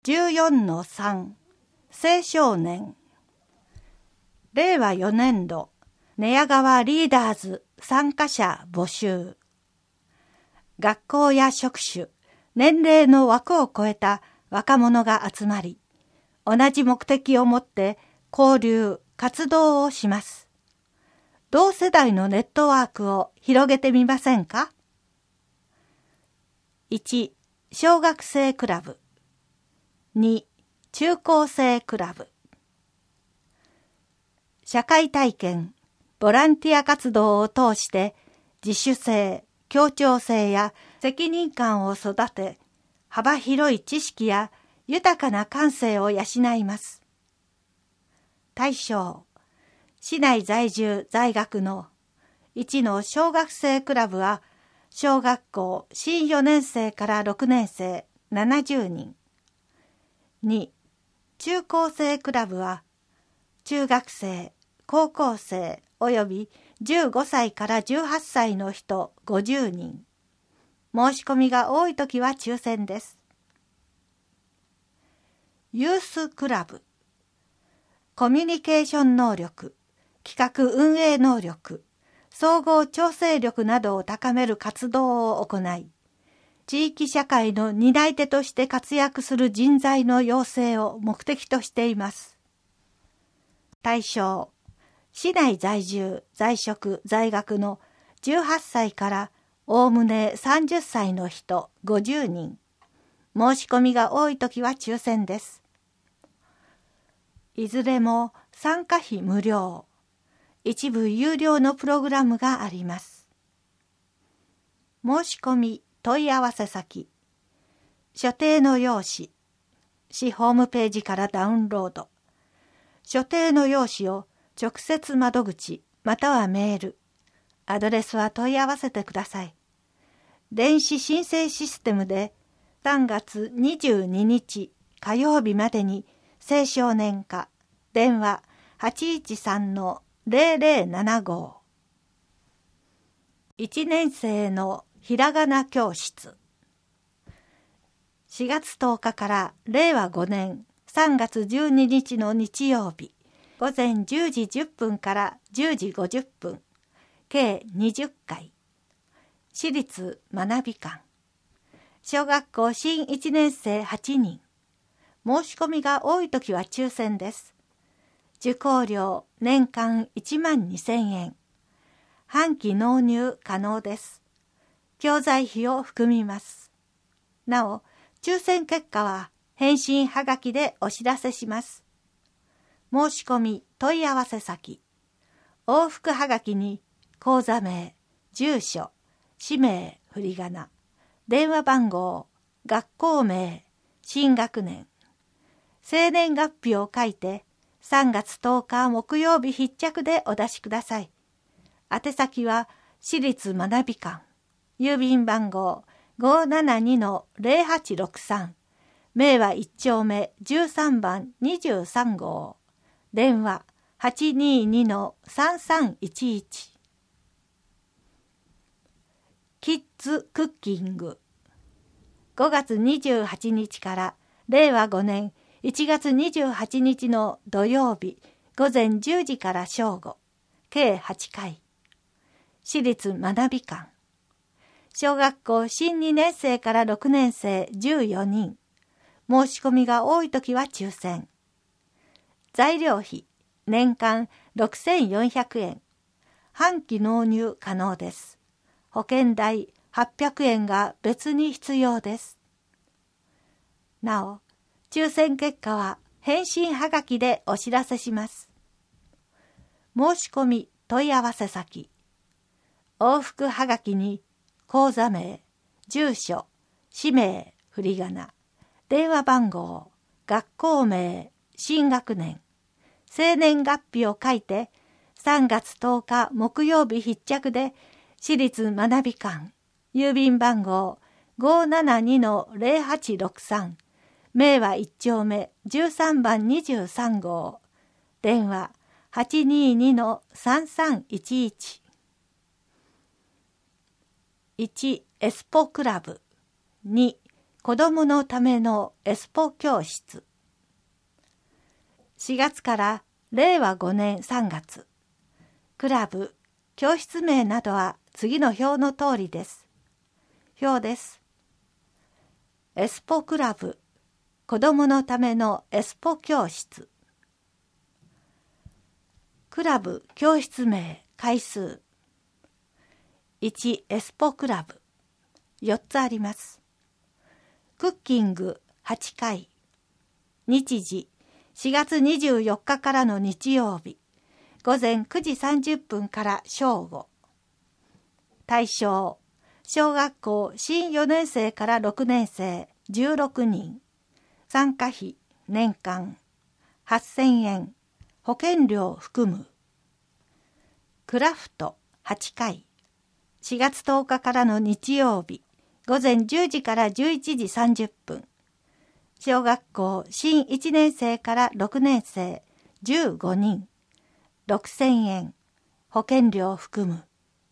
14-3 青少年令和4年度寝屋川リーダーズ参加者募集。学校や職種、年齢の枠を超えた若者が集まり、同じ目的を持って交流、活動をします。同世代のネットワークを広げてみませんか？ 1. 小学生クラブ。2. 中高生クラブ。社会体験、ボランティア活動を通して自主性、協調性や責任感を育て、幅広い知識や豊かな感性を養います。対象、市内在住在学の1の小学生クラブは小学校新4年生から6年生70人。2、中高生クラブは中学生、高校生および15歳から18歳の人50人。申し込みが多いときは抽選です。ユースクラブ。コミュニケーション能力、企画運営能力、総合調整力などを高める活動を行い、地域社会の担い手として活躍する人材の養成を目的としています。対象、市内在住、在職、在学の18歳からおおむね30歳の人50人。申し込みが多いときは抽選です。いずれも参加費無料。一部有料のプログラムがあります。申し込み問い合わせ先。所定の用紙。市ホームページからダウンロード。所定の用紙を直接窓口またはメール。アドレスは問い合わせてください。電子申請システムで3月22日火曜日までに青少年課電話 813-0075 1年生のひらがな教室4月10日から令和5年3月12日の日曜日午前10時10分から10時50分計20回私立学び館小学校新1年生8人申し込みが多いときは抽選です。受講料年間12,000円。半期納入可能です。教材費を含みます。なお、抽選結果は返信はがきでお知らせします。申し込み問い合わせ先。往復はがきに口座名、住所、氏名、振り仮名、電話番号、学校名、新学年、生年月日を書いて3月10日木曜日必着でお出しください。宛先は市立学び館、郵便番号 572-0863、明和1丁目13番23号、電話 822-3311。キッズクッキング5月28日から令和5年1月28日の土曜日午前10時から正午計8回私立学び館小学校新2年生から6年生14人申し込みが多いときは抽選材料費年間6,400円半期納入可能です保険代800円が別に必要ですなお抽選結果は返信はがきでお知らせします。申し込み問い合わせ先。往復はがきに口座名、住所、氏名、振り仮名、電話番号、学校名、新学年、生年月日を書いて3月10日木曜日必着で市立学び館、郵便番号 572-0863明和1丁目13番23号電話 822-3311 1. エスポクラブ 2. 子どものためのエスポ教室。4月から令和5年3月。クラブ、教室名などは次の表の通りです。表です。エスポクラブ、子どものためのエスポ教室。クラブ教室名回数。1エスポクラブ。4つあります。クッキング8回。日時4月24日からの日曜日。午前9時30分から正午。対象、小学校新4年生から6年生16人。参加費年間8000円。保険料含む。クラフト8回。4月10日からの日曜日。午前10時から11時30分。小学校新1年生から6年生15人。6000円。保険料含む。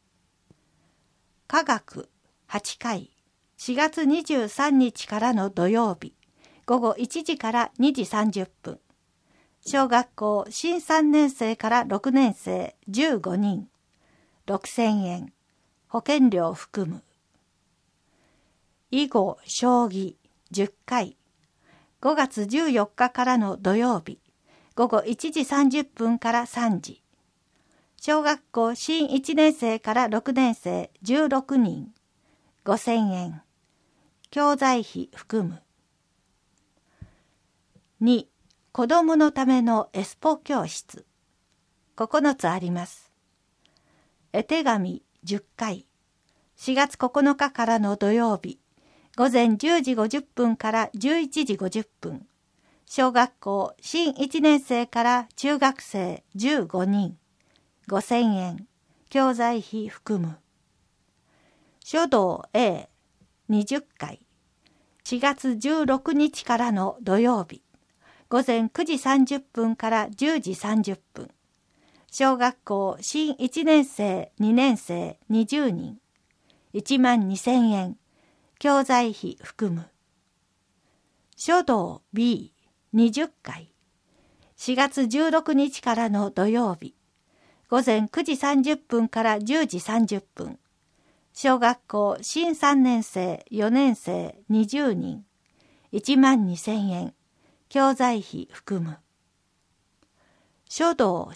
科学8回。4月23日からの土曜日。午後1時から2時30分。小学校新3年生から6年生15人。6000円。保険料含む。囲碁将棋10回。5月14日からの土曜日。午後1時30分から3時。小学校新1年生から6年生16人。5000円。教材費含む。2. 子どものためのエスポ教室。9つあります。絵手紙10回。4月9日からの土曜日。午前10時50分から11時50分。小学校新1年生から中学生15人。5000円。教材費含む。書道 A20 回。4月16日からの土曜日。午前9時30分から10時30分。小学校新1年生2年生20人。12000円。教材費含む。書道 B20 回。4月16日からの土曜日。午前9時30分から10時30分。小学校新3年生4年生20人。12000円。教材費含む。書道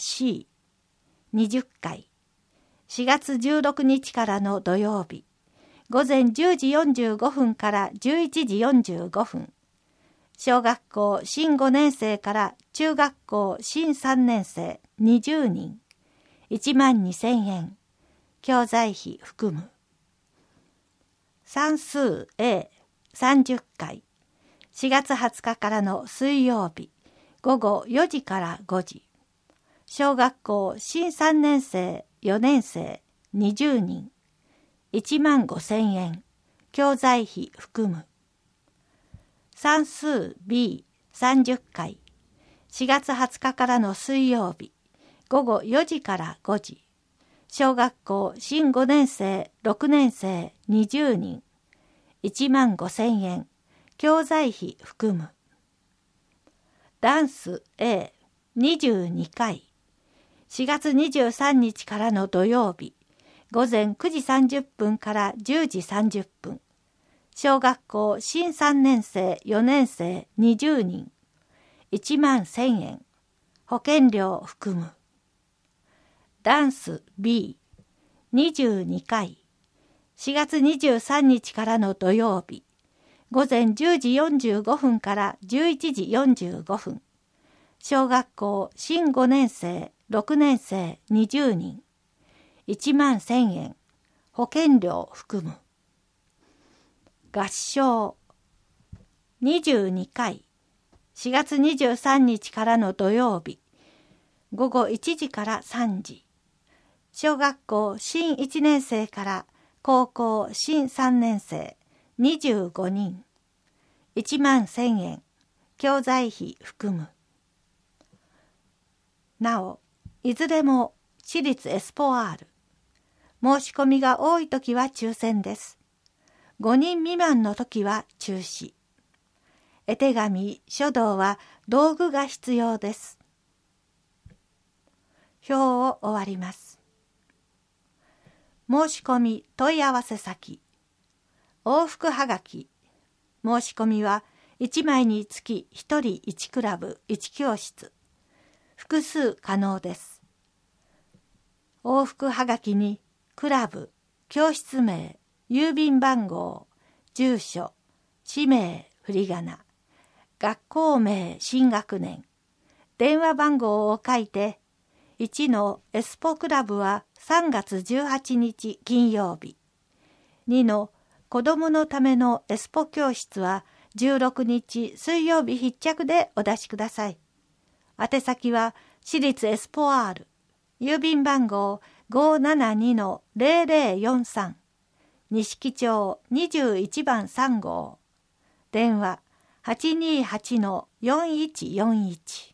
C20 回。4月16日からの土曜日。午前10時45分から11時45分。小学校新5年生から中学校新3年生20人。12000円。教材費含む。算数 A30 回。4月20日からの水曜日。午後4時から5時。小学校新3年生4年生20人。15000円。教材費含む。算数 B30 回。4月20日からの水曜日。午後4時から5時。小学校新5年生6年生20人。15000円。教材費含む。ダンス A22 回。4月23日からの土曜日。午前9時30分から10時30分。小学校新3年生4年生20人。11000円。保険料含む。ダンス B22 回。4月23日からの土曜日。午前10時45分から11時45分。小学校新5年生6年生20人。11000円。保険料含む。合唱22回。4月23日からの土曜日。午後1時から3時。小学校新1年生から高校新3年生25人。11000円。教材費含む。なお、いずれも私立エスポワール。申し込みが多いときは抽選です。 5人未満の時は中止。絵手紙、書道は道具が必要です。表を終わります。申し込み問い合わせ先。往復はがき。申し込みは1枚につき1人1クラブ1教室。複数可能です。往復はがきにクラブ、教室名、郵便番号、住所、氏名、振り仮名、学校名、新学年、電話番号を書いて、1のエスポクラブは3月18日金曜日、2の子どものためのエスポ教室は16日水曜日必着でお出しください。宛先は私立エスポ R、郵便番号 572-0043、錦町21番3号、電話 828-4141。